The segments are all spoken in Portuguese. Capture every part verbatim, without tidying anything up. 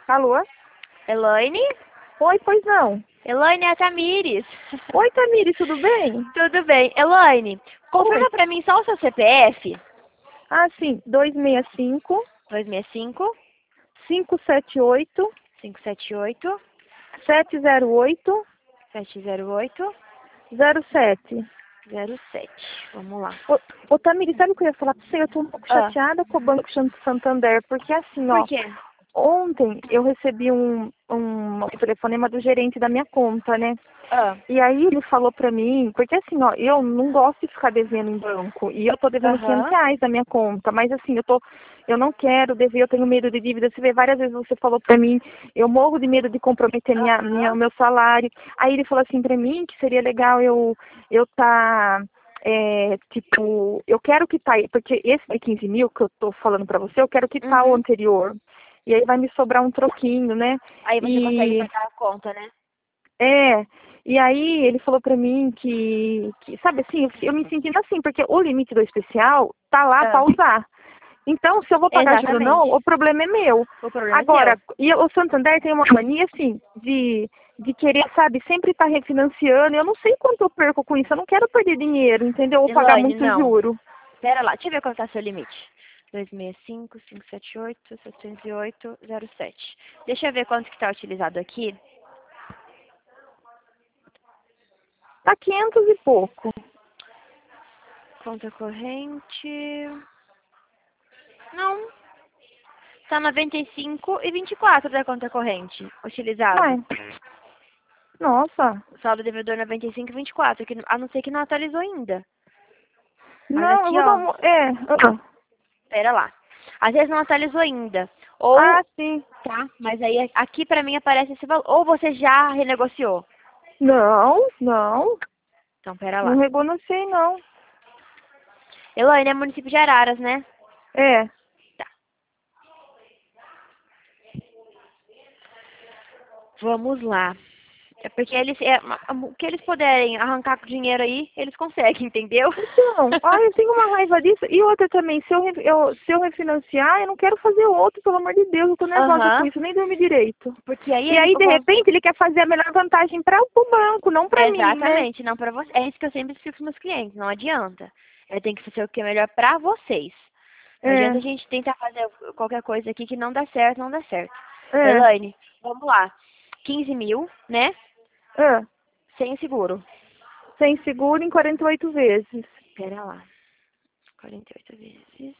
Alô? Elaine? Oi, pois não. Elaine, é a Tamires. Oi, Tamires, tudo bem? Tudo bem. Elaine, confirma Oi. pra mim só o seu C P F. Ah, sim, dois seis cinco, dois seis cinco, cinco sete oito, cinco sete oito, sete zero oito, sete zero oito, zero sete. zero sete. Vamos lá. Ô, ô Tamires, sabe o que eu ia falar pra você? Eu tô um pouco Ah, chateada com o Banco Santander, porque assim, por ó, quê? ontem eu recebi um, um telefonema do gerente da minha conta, né? Ah, E aí ele falou pra mim, porque assim, ó, eu não gosto de ficar devendo em banco. E eu tô devendo quinhentos aham. reais da minha conta. Mas assim, eu tô, eu não quero dever, eu tenho medo de dívida. Você vê, várias vezes você falou pra mim, eu morro de medo de comprometer minha, minha, o Aham. meu salário. Aí ele falou assim pra mim que seria legal eu, eu tá, é, tipo, eu quero quitar, porque esse de quinze mil que eu tô falando pra você, eu quero quitar o Uhum. anterior. E aí vai me sobrar um troquinho, né? Aí você consegue E pagar a conta, né? é, e aí ele falou pra mim que, que sabe assim, eu, eu me sentindo assim, porque o limite do especial tá lá Ah, pra usar. Então, se eu vou pagar juro ou exatamente. não, o problema é meu. O problema é Agora, teu. e o Santander tem uma mania assim de, de querer, sabe, sempre estar refinanciando. Eu não sei quanto eu perco com isso, eu não quero perder dinheiro, entendeu? Ou pagar Elaine, muito não. juro. Pera lá, deixa eu ver qual tá seu limite. dois seis cinco, cinco sete oito, sete zero oito, zero sete. Deixa eu ver quanto que tá utilizado aqui. Tá quinhentos e pouco. Conta corrente. Não. Tá noventa e cinco e vinte e quatro da conta corrente utilizado. Ai, nossa. O saldo devedor noventa e cinco e vinte e quatro, que, a não ser que não atualizou ainda. Mas Não, eu aqui, vou dar ó, uma... É. ah. pera lá. Às vezes não atualizou ainda. Ah, Ou, sim. tá, mas aí aqui pra mim aparece esse valor. Ou você já renegociou. Não, não. Então, pera Não lá. reconheci, não. Elaine é município de Araras, né? É. Tá. Vamos lá. É porque eles, é, o que eles puderem arrancar com dinheiro aí, eles conseguem, entendeu? Então, ai, eu tenho uma raiva disso. E outra também, se eu, re- eu, se eu refinanciar, eu não quero fazer outro, pelo amor de Deus. Eu tô nervosa com Aham. isso, nem dormi direito. Porque aí E ele, aí, eu de cons- repente, ele quer fazer a melhor vantagem para o banco, não para mim, né? exatamente, não pra você. É isso que eu sempre explico pros meus clientes, não adianta. Ele tem que fazer o que é melhor pra vocês. Não É, adianta a gente tentar fazer qualquer coisa aqui que não dá certo, não dá certo. é, Elaine, vamos lá. quinze mil, né? é. Sem seguro. Sem seguro em quarenta e oito vezes. Pera lá. quarenta e oito vezes.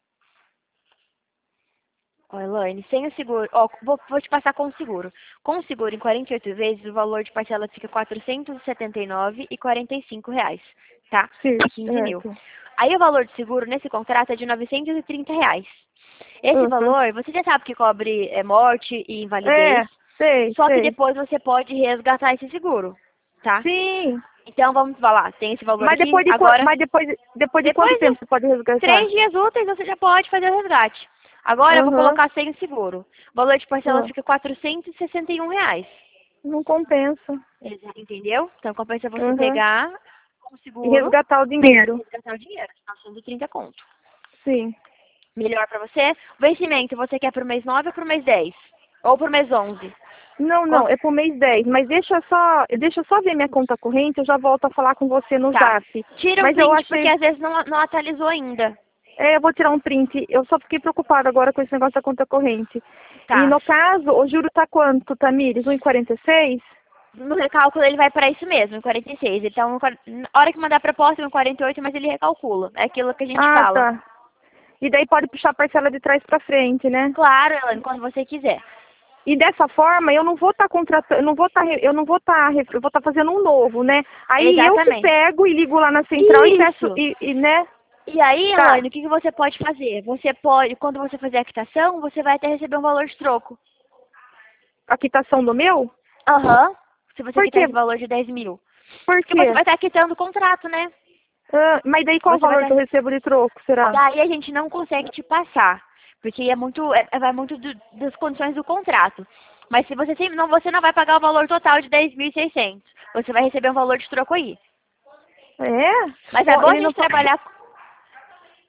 Ó, Elaine, sem o seguro, ó, vou, vou te passar com o seguro. Com o seguro em quarenta e oito vezes, o valor de parcela fica quatrocentos e setenta e nove e quarenta e cinco reais, tá? Sim, De quinze mil. certo. Aí o valor de seguro nesse contrato é de novecentos e trinta reais. Esse Uhum. valor, você já sabe que cobre é, morte e invalidez, É, sei, só que sei. depois você pode resgatar esse seguro, tá? Sim, Então vamos falar, tem esse valor mas aqui, depois de, qua- agora, mas depois, depois de quanto depois de tempo você pode resgatar? três dias úteis você já pode fazer o resgate. Agora eu vou Uhum. colocar sem o seguro. O valor de parcela Uhum. fica quatrocentos e sessenta e um reais. Não compensa. Exa- Entendeu? Então compensa você Uhum. pegar o E seguro resgatar o e dinheiro. resgatar o dinheiro. Tá sendo trinta conto. Sim. Melhor pra você. O vencimento você quer pro mês nove ou pro mês dez? Ou pro mês onze? Não, não, Quanto- é pro mês dez. Mas deixa eu só, deixa eu só ver minha conta corrente, eu já volto a falar com você no Tá. Zap. Tira um Mas eu print porque achei, às vezes não, não atualizou ainda. é, eu vou tirar um print. Eu só fiquei preocupada agora com esse negócio da conta corrente. E Tá. no caso, o juro tá quanto, Tamires? um e quarenta e seis? No recálculo ele vai para isso mesmo, em quarenta e seis. Então, na hora que mandar a proposta, em quarenta e oito, mas ele recalcula. É aquilo que a gente Ah, fala. tá. E daí pode puxar a parcela de trás pra frente, né? Claro, Elaine, quando você quiser. E dessa forma, eu não vou estar contratando, eu não vou estar, eu não vou estar, eu vou estar fazendo um novo, né? Aí eu que Exatamente. pego e ligo lá na central e peço, Isso. e, e né? E aí, Tá. Elaine, o que, que você pode fazer? Você pode, quando você fazer a quitação, você vai até receber um valor de troco. A quitação do meu? Aham. Se você Por quitar quê? esse valor de dez mil. Por Porque você quê? vai estar quitando o contrato, né? Ah, mas daí qual o Você vai valor que eu estar... recebo de troco, será? Daí a gente não consegue te passar. Porque é muito, é, vai muito do- das condições do contrato. Mas se você sempre não, você não vai pagar o valor total de dez mil e seiscentos. Você vai receber um valor de troco aí. É? Mas é Ó, bom a ele não gente fa... trabalhar.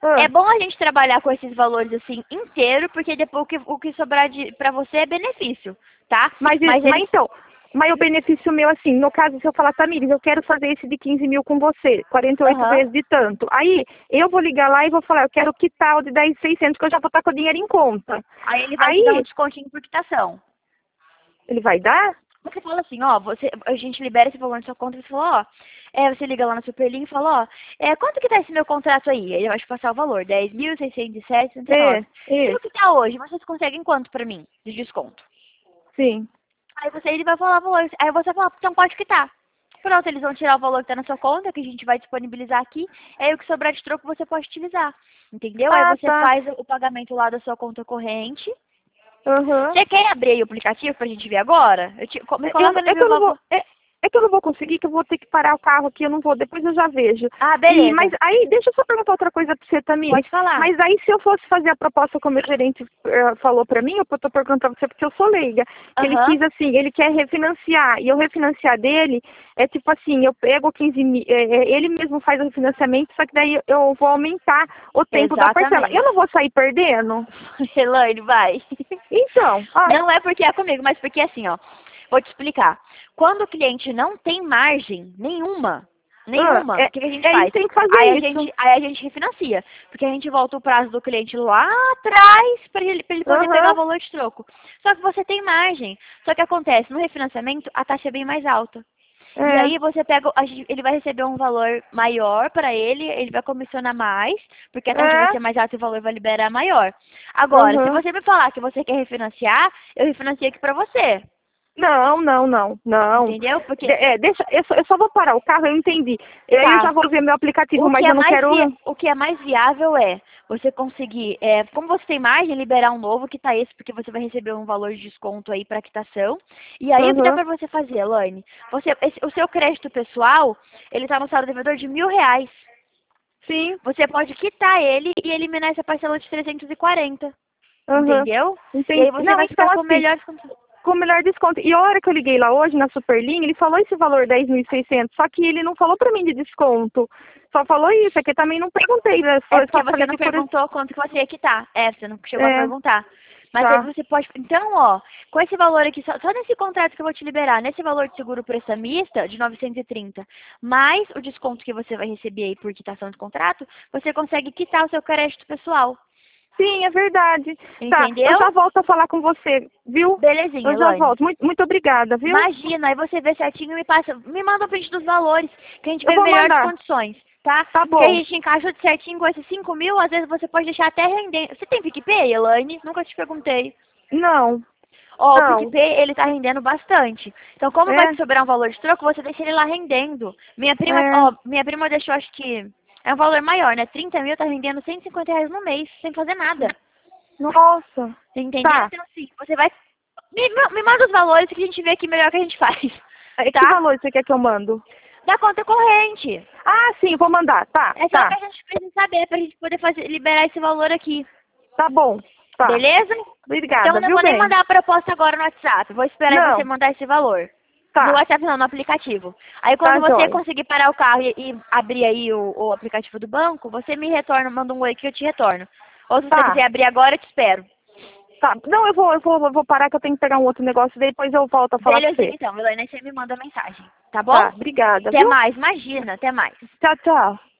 Ah. É bom a gente trabalhar com esses valores assim inteiro, porque depois o que, o que sobrar de, pra você é benefício, tá? Mas, Mas mas eles... então, mas o benefício meu, assim, no caso, se eu falar, Tamires, eu quero fazer esse de quinze mil com você, quarenta e oito Aham. vezes de tanto. Aí, eu vou ligar lá e vou falar, eu quero quitar o de dez mil e seiscentos, que eu já vou estar com o dinheiro em conta. Aí ele vai te dar um Aí, descontinho por quitação. ele vai dar? Você fala assim, ó, você, a gente libera esse valor na sua conta e você fala, ó, é, você liga lá na Superlink e fala, ó, é, quanto que tá esse meu contrato aí? Ele vai te passar o valor, dez mil seiscentos e sete reais e sessenta e nove É, centavos. E é, o que tá hoje? Vocês conseguem quanto pra mim de desconto? sim. Aí você, ele vai falar o valor, aí você fala, então pode quitar. Pronto, eles vão tirar o valor que tá na sua conta, que a gente vai disponibilizar aqui, aí o que sobrar de troco você pode utilizar, entendeu? Aí Ah, você tá. faz o pagamento lá da sua conta corrente. Aham. Você quer abrir aí o aplicativo pra gente ver agora? Eu te, me Eu, coloca no é que meu eu não valor. vou. É, é que eu não vou conseguir, que eu vou ter que parar o carro aqui, eu não vou, depois eu já vejo. Ah, E, mas beleza. aí, deixa eu só perguntar outra coisa pra você, Tamires. Pode falar. Mas aí, se eu fosse fazer a proposta como o gerente eh, falou pra mim, eu tô perguntando pra você porque eu sou leiga, que ele Aham. quis assim, ele quer refinanciar, e eu refinanciar dele é tipo assim, eu pego quinze mil, eh, eh, ele mesmo faz o refinanciamento, só que daí eu vou aumentar o tempo da parcela. Exatamente. Eu não vou sair perdendo? Elaine, vai. Então, ah, Não é porque é comigo, mas porque assim, ó. Vou te explicar. Quando o cliente não tem margem nenhuma, ah, nenhuma, é, o que, que a gente é faz? isso, tem que fazer Aí a isso. gente, aí a gente refinancia. Porque a gente volta o prazo do cliente lá atrás para ele, pra ele poder pegar o Aham. valor de troco. Só que você tem margem. Só que acontece, no refinanciamento, a taxa é bem mais alta. E É. aí você pega, a gente- ele vai receber um valor maior para ele, ele vai comissionar mais, porque a taxa vai É. ser mais alta e o valor vai liberar maior. Agora, se Aham. você me falar que você quer refinanciar, eu refinancio aqui para você. Não, não, não, não. Entendeu? De- Porque, é, deixa, eu só, eu só vou parar o carro, eu entendi. E aí eu tá, já vou ver meu aplicativo, o que mas é eu não mais, quero. vi- o que é mais viável é você conseguir, é, como você tem margem, liberar um novo, que tá esse, porque você vai receber um valor de desconto aí para quitação. E aí o que dá Aham. para você fazer, Elaine? Você, esse- o seu crédito pessoal, ele tá no saldo devedor de mil reais. Sim. Você pode quitar ele e eliminar essa parcela de trezentos e quarenta. Aham. Entendeu? E aí Entendi. você Não, vai então ficar com o assim, melhor... com o melhor desconto. E a hora que eu liguei lá hoje na Superlinha, ele falou esse valor dez mil e seiscentos, só que ele não falou pra mim de desconto. Só falou isso, é que eu também não perguntei, né? É Só, porque só você falei não que por... perguntou quanto que você ia quitar. É, você não chegou a É, perguntar. Mas aí tá. você pode... Então, ó, com esse valor aqui, só, só nesse contrato que eu vou te liberar, nesse valor de seguro prestamista, de novecentos e trinta, mais o desconto que você vai receber aí por quitação de contrato, você consegue quitar o seu crédito pessoal. Sim, é verdade. Tá, eu Entendeu? já volto a falar com você, viu? Belezinha, Eu já Elaine. volto. Muito, muito obrigada, viu? Imagina, aí você vê certinho e me passa, me manda um print dos valores, que a gente Eu vê vou melhores mandar. condições, tá? Tá Porque a bom. gente encaixou de certinho com esses cinco mil, às vezes você pode deixar até rendendo. Você tem PicPay, Elaine? Nunca te perguntei. Não, Ó, o não. PicPay, ele tá rendendo bastante. Então, como vai te É, sobrar um valor de troco, você deixa ele lá rendendo. Minha prima, é. ó, minha prima deixou, acho que é um valor maior, né? trinta mil tá rendendo cento e cinquenta reais no mês, sem fazer nada. Nossa. Entendeu? Tá. Então, assim, você vai... Me, me manda os valores que a gente vê aqui melhor que a gente faz, É, que tá? valor você quer que eu mando? Da conta corrente. Ah, sim, vou mandar. Tá, É só o que tá. a gente precisa saber pra gente poder fazer, liberar esse valor aqui. Tá bom. Tá. Beleza? Então Obrigada, eu não viu, vou nem bem? mandar a proposta agora no WhatsApp. Vou esperar você Não. mandar esse valor. No Tá. WhatsApp não, no aplicativo. Aí Tá, quando você jóia. conseguir parar o carro e, e abrir aí o, o aplicativo do banco, você me retorna, manda um oi que eu te retorno. Ou se você Tá. quiser abrir agora, eu te espero. Tá. Não, eu vou, eu vou, eu vou parar que eu tenho que pegar um outro negócio, depois eu volto a falar com Belezinha você. então, Elaine, aí você me manda mensagem. Tá bom? Tá, obrigada, Até viu? mais, imagina, até mais. Tchau, tchau.